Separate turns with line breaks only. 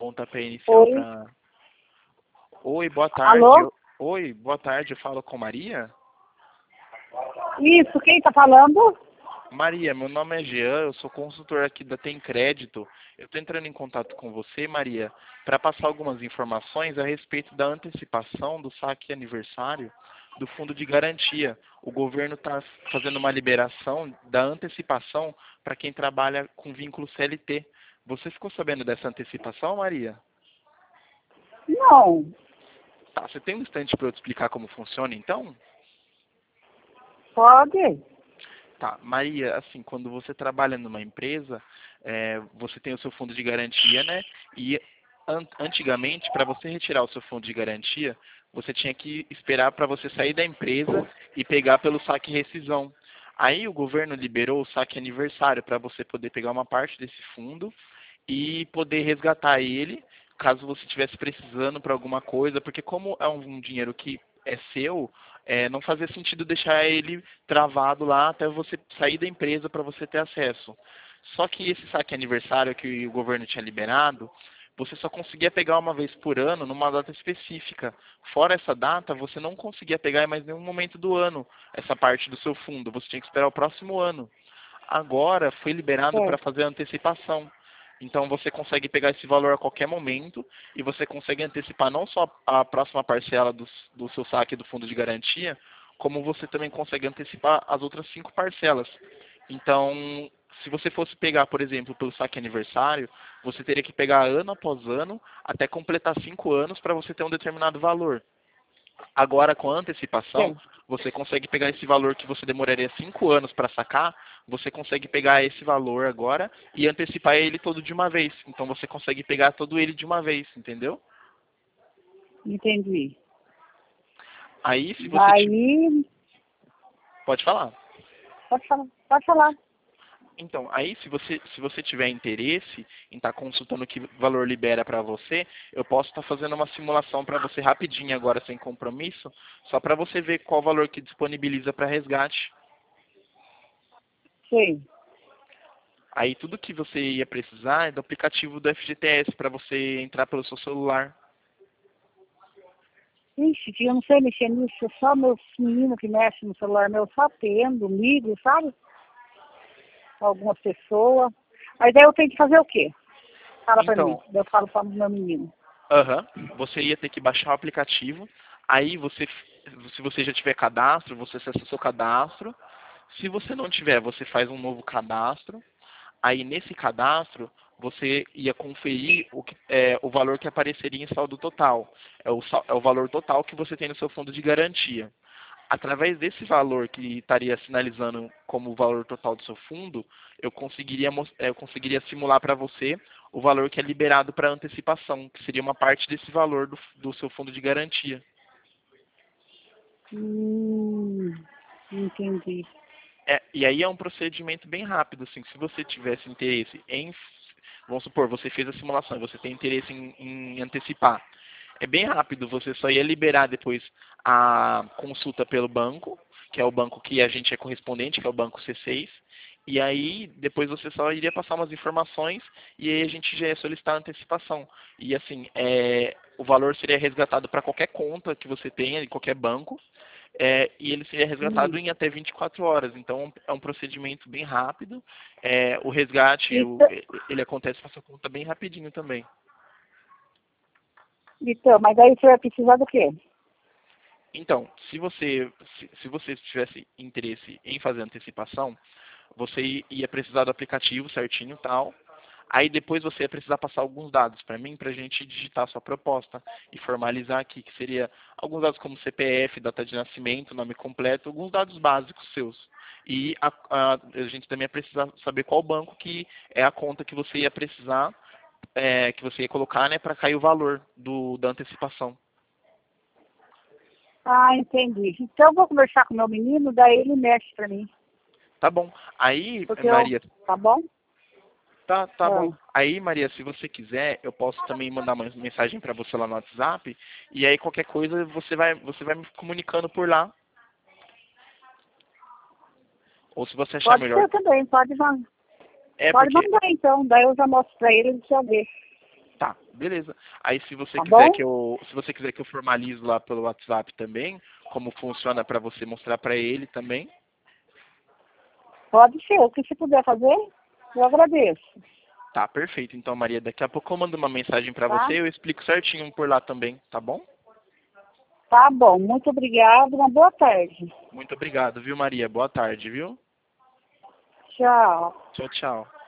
pontapé inicial
Oi.
para... Oi, boa tarde.
Alô?
Oi, boa tarde. Eu falo com Maria?
Isso, quem tá falando?
Maria, meu nome é Jean, eu sou consultor aqui da Tem Crédito. Eu estou entrando em contato com você, Maria, para passar algumas informações a respeito da antecipação do saque aniversário do Fundo de Garantia. O governo está fazendo uma liberação da antecipação para quem trabalha com vínculo CLT. Você ficou sabendo dessa antecipação, Maria?
Não,
Tá, você tem um instante para eu te explicar como funciona, então?
pode.
Tá, Maria, assim, quando você trabalha numa empresa, você tem o seu fundo de garantia, né? E antigamente, para você retirar o seu fundo de garantia, você tinha que esperar para você sair da empresa e pegar pelo saque rescisão. Aí o governo liberou o saque aniversário para você poder pegar uma parte desse fundo e poder resgatar ele, caso você estivesse precisando para alguma coisa, porque como é um dinheiro que é seu, não fazia sentido deixar ele travado lá até você sair da empresa para você ter acesso. Só que esse saque aniversário que o governo tinha liberado, você só conseguia pegar uma vez por ano numa data específica. Fora essa data, você não conseguia pegar em mais nenhum momento do ano essa parte do seu fundo. Você tinha que esperar o próximo ano. Agora foi liberado para
Certo.
fazer a antecipação. Então você consegue pegar esse valor a qualquer momento e você consegue antecipar não só a próxima parcela do seu saque do fundo de garantia, como você também consegue antecipar as outras 5 parcelas. Então, se você fosse pegar, por exemplo, pelo saque aniversário, você teria que pegar ano após ano até completar 5 anos para você ter um determinado valor. Agora, com a antecipação,
Certo.
você consegue pegar esse valor que você demoraria 5 anos para sacar, você consegue pegar esse valor agora e antecipar ele todo de uma vez. Então, você consegue pegar todo ele de uma vez, entendeu?
Entendi.
Aí, se você
Daí,
pode falar.
pode falar, pode falar.
Então, aí se você tiver interesse em estar consultando que valor libera para você, eu posso estar fazendo uma simulação para você rapidinho agora, sem compromisso, só para você ver qual valor que disponibiliza para resgate.
Sei.
Aí tudo que você ia precisar é do aplicativo do FGTS para você entrar pelo seu celular.
Ixi, eu não sei mexer nisso, só meus meninos que mexem no celular meu, só tendo, ligo, sabe? Algumas pessoas. Mas daí eu tenho que fazer o quê? Fala pra mim.
Então,
Daí eu falo para o meu menino.
você ia ter que baixar o aplicativo. Aí se você já tiver cadastro, você acessa o seu cadastro. Se você não tiver, você faz um novo cadastro. Aí nesse cadastro, você ia conferir o valor que apareceria em saldo total. É o valor total que você tem no seu fundo de garantia. Através desse valor que estaria sinalizando como o valor total do seu fundo, eu conseguiria simular para você o valor que é liberado para antecipação, que seria uma parte desse valor do seu fundo de garantia.
Hum, entendi.
E aí é um procedimento bem rápido, assim, se você tivesse interesse em, vamos supor, você fez a simulação e você tem interesse em antecipar. É bem rápido, você só ia liberar depois a consulta pelo banco, que é o banco que a gente é correspondente, que é o banco C6, e aí depois você só iria passar umas informações e aí a gente já ia solicitar a antecipação. E assim, o valor seria resgatado para qualquer conta que você tenha, em qualquer banco, e ele seria resgatado
Hum.
em até 24 horas. Então é um procedimento bem rápido. O resgate,
Então,
ele acontece com a sua conta bem rapidinho também.
então, mas aí você vai precisar do quê?
Então, se você tivesse interesse em fazer antecipação, você ia precisar do aplicativo certinho e tal. Aí depois você ia precisar passar alguns dados para mim, para a gente digitar a sua proposta e formalizar aqui, que seria alguns dados como CPF, data de nascimento, nome completo, alguns dados básicos seus. E a gente também ia precisar saber qual banco que é a conta que você ia precisar, que você ia colocar, né, para cair o valor da antecipação.
Ah, entendi. Então eu vou conversar com o meu menino, daí ele mexe pra mim.
Tá bom. Aí,
Porque eu,
Maria,
tá bom?
tá
Ah,
bom. Aí, Maria, se você quiser, eu posso também mandar uma mensagem para você lá no WhatsApp. E aí, qualquer coisa, você vai me comunicando por lá. Ou se você achar
pode
melhor.
ser também, pode
É
pode
porque.
mandar então, daí eu já mostro pra ele já vê.
Tá, beleza. Aí se você
Tá
quiser
bom?
se você quiser que eu formalize lá pelo WhatsApp também, como funciona para você mostrar para ele também.
Pode ser. O que você puder fazer, eu agradeço.
Tá, perfeito. Então, Maria, daqui a pouco eu mando uma mensagem para
Tá?
você e eu explico certinho por lá também, tá bom?
Tá bom. Muito obrigada. Uma boa tarde.
Muito obrigado, viu, Maria? Boa tarde, viu?
Tchau.
Tchau, tchau.